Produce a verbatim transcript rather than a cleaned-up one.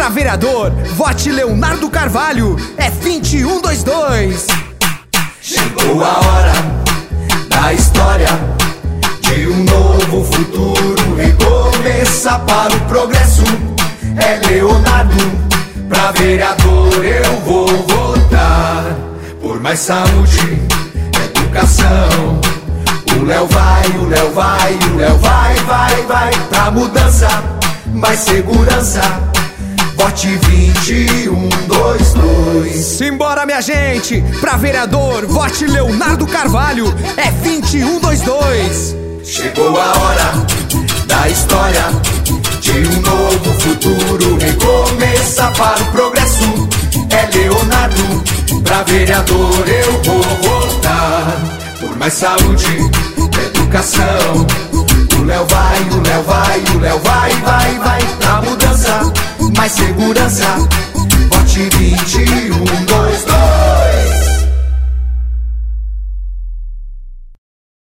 Pra vereador, vote Leonardo Carvalho. É vinte e um vinte e dois. Chegou a hora da história de um novo futuro, recomeçar para o progresso. É Leonardo, pra vereador eu vou votar. Por mais saúde, educação. O Léo vai, o Léo vai, o Léo vai, vai, vai. Pra mudança, mais segurança. Vote vinte e um vinte e dois. Simbora, minha gente! Pra vereador, vote Leonardo Carvalho. É vinte e um vinte e dois. Chegou a hora da história de um novo futuro, recomeçar para o progresso. É Leonardo, pra vereador eu vou votar. Por mais saúde, educação. O Léo vai, o Léo vai, o Léo vai, vai, vai. Pra mudança, mais segurança. Vote vinte e um vinte e dois.